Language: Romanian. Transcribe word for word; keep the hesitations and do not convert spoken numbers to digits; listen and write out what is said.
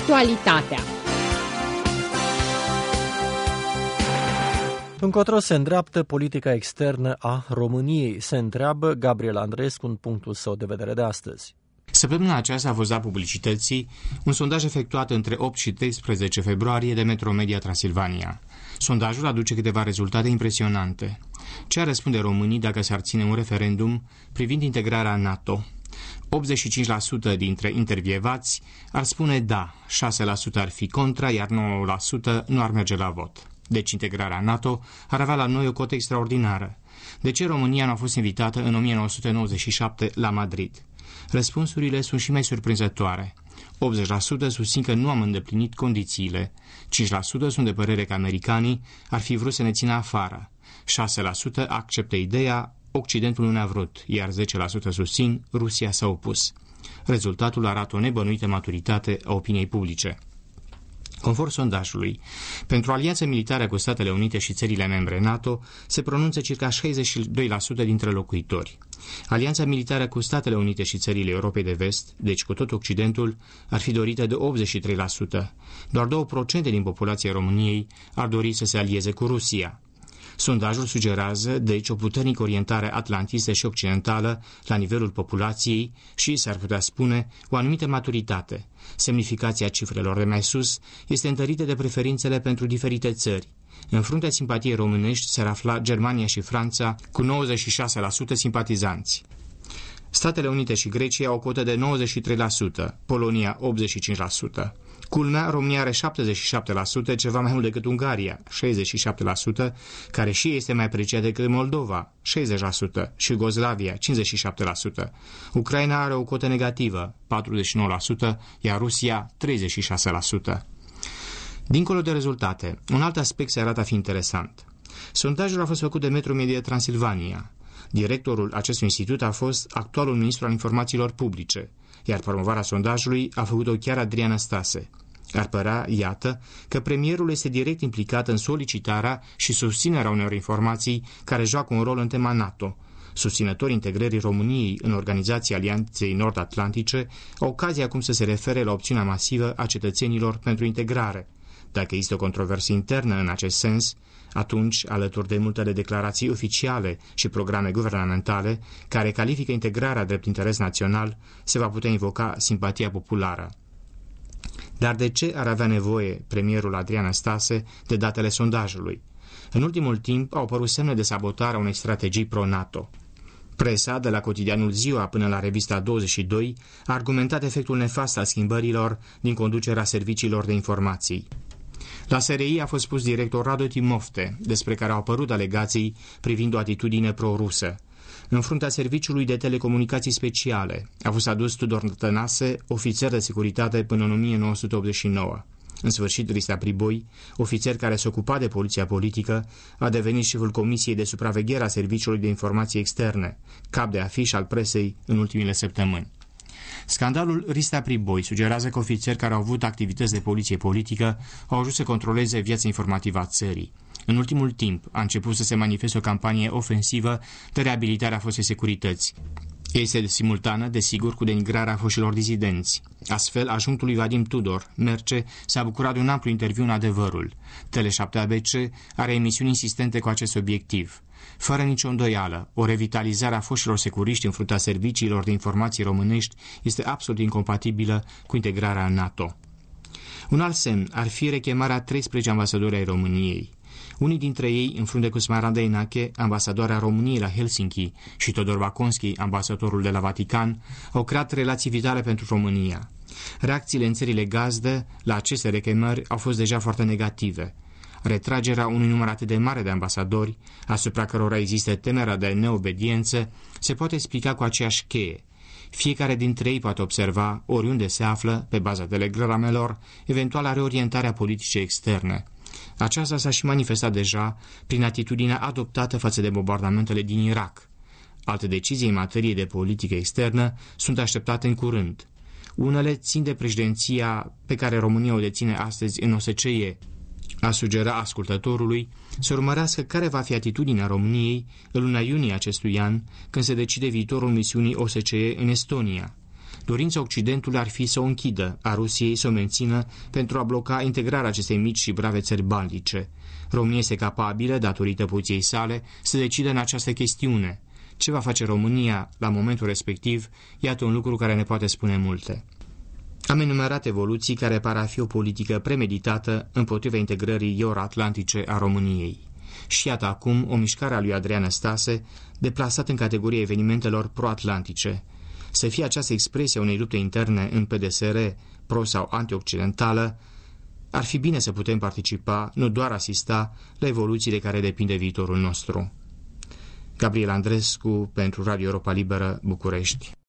Actualitatea. Încotro se îndreaptă politica externă a României, se întreabă Gabriel Andreescu în punctul său de vedere de astăzi. Săptămâna aceasta a fost dat publicității un sondaj efectuat între opt și treisprezece februarie de Metromedia Transilvania. Sondajul aduce câteva rezultate impresionante. Ce ar răspunde românii dacă s-ar ține un referendum privind integrarea NATO? optzeci și cinci la sută dintre intervievați ar spune da, șase la sută ar fi contra, iar nouă la sută nu ar merge la vot. Deci integrarea NATO ar avea la noi o cotă extraordinară. De ce România nu a fost invitată în o mie nouă sute nouăzeci și șapte la Madrid? Răspunsurile sunt și mai surprinzătoare. optzeci la sută susțin că nu am îndeplinit condițiile, cinci la sută sunt de părere că americanii ar fi vrut să ne țină afară, șase la sută acceptă ideea, Occidentul nu ne-a vrut, iar zece la sută susțin, Rusia s-a opus. Rezultatul arată o nebănuită maturitate a opiniei publice. Conform sondajului, pentru alianța militară cu Statele Unite și țările membre NATO se pronunță circa șaizeci și doi la sută dintre locuitori. Alianța militară cu Statele Unite și țările Europei de Vest, deci cu tot Occidentul, ar fi dorită de optzeci și trei la sută. Doar două la sută din populația României ar dori să se alieze cu Rusia. Sondajul sugerează, deci, o puternică orientare atlantistă și occidentală la nivelul populației și, s-ar putea spune, o anumită maturitate. Semnificația cifrelor de mai sus este întărită de preferințele pentru diferite țări. În fruntea simpatiei românești se afla Germania și Franța cu nouăzeci și șase la sută simpatizanți. Statele Unite și Grecia au o cotă de nouăzeci și trei la sută, Polonia optzeci și cinci la sută. Culmea, România are șaptezeci și șapte la sută, ceva mai mult decât Ungaria, șaizeci și șapte la sută, care și este mai apreciat decât Moldova, șaizeci la sută, și Iugoslavia, cincizeci și șapte la sută. Ucraina are o cotă negativă, patruzeci și nouă la sută, iar Rusia, treizeci și șase la sută. Dincolo de rezultate, un alt aspect se arată a fi interesant. Sondajul a fost făcut de Metromedia Transilvania. Directorul acestui institut a fost actualul ministru al informațiilor publice, iar promovarea sondajului a făcut-o chiar Adrian Năstase. Ar părea, iată, că premierul este direct implicat în solicitarea și susținerea unor informații care joacă un rol în tema NATO. Susținătorii integrării României în Organizația Alianței Nord-Atlantice au ocazia acum să se refere la opțiunea masivă a cetățenilor pentru integrare. Dacă există o controversă internă în acest sens, atunci, alături de multele declarații oficiale și programe guvernamentale care califică integrarea drept interes național, se va putea invoca simpatia populară. Dar de ce ar avea nevoie premierul Adrian Năstase de datele sondajului? În ultimul timp au apărut semne de sabotare a unei strategii pro-NATO. Presa, de la cotidianul Ziua până la revista douăzeci și doi, a argumentat efectul nefast al schimbărilor din conducerea serviciilor de informații. La S R I a fost pus director Radu Timofte, despre care au apărut alegații privind o atitudine pro-rusă. În fruntea Serviciului de Telecomunicații Speciale a fost adus Tudor Tănase, ofițer de securitate până în o mie nouă sute optzeci și nouă. În sfârșit, Ristea Priboi, ofițer care se ocupa de poliția politică, a devenit șeful Comisiei de Supraveghere a Serviciului de Informații Externe, cap de afiș al presei în ultimile săptămâni. Scandalul Ristea Priboi sugerează că ofițeri care au avut activități de poliție politică au ajuns să controleze viața informativă a țării. În ultimul timp a început să se manifeste o campanie ofensivă de reabilitare a fostei securități. Este simultană, desigur, cu denigrarea foștilor dizidenți. Astfel, ajuntul lui Vadim Tudor, Merce, s-a bucurat de un amplu interviu în Adevărul. Tele șapte A B C are emisiuni insistente cu acest obiectiv. Fără nicio îndoială, o revitalizare a foștilor securiști în fruntea serviciilor de informații românești este absolut incompatibilă cu integrarea în NATO. Un alt semn ar fi rechemarea treisprezece ambasadori ai României. Unii dintre ei, în frunte cu Smaranda Inache, ambasadoarea României la Helsinki, și Todor Baconski, ambasadorul de la Vatican, au creat relații vitale pentru România. Reacțiile în țările gazdă la aceste rechemări au fost deja foarte negative. Retragerea unui număr atât de mare de ambasadori, asupra cărora există temerea de neobediență, se poate explica cu aceeași cheie. Fiecare dintre ei poate observa, oriunde se află, pe baza telegramelor, eventuala reorientare a politicii externe. Aceasta s-a și manifestat deja prin atitudinea adoptată față de bombardamentele din Irak. Alte decizii în materie de politică externă sunt așteptate în curând. Unele țin de președinția pe care România o deține astăzi în O S C E. A sugera ascultătorului să urmărească care va fi atitudinea României în luna iunie acestui an, când se decide viitorul misiunii O S C E în Estonia. Dorința Occidentului ar fi să o închidă, a Rusiei să o mențină pentru a bloca integrarea acestei mici și brave țări baltice. România este capabilă, datorită poziției sale, să decidă în această chestiune. Ce va face România la momentul respectiv, iată un lucru care ne poate spune multe. Am enumerat evoluții care par a fi o politică premeditată împotriva integrării euro-atlantice a României. Și iată acum o mișcare a lui Adrian Năstase, deplasat în categoria evenimentelor pro-atlantice. Să fie această expresie a unei lupte interne în P D S R, pro- sau anti-occidentală, ar fi bine să putem participa, nu doar asista, la evoluții de care depinde viitorul nostru. Gabriel Andrescu, pentru Radio Europa Liberă, București.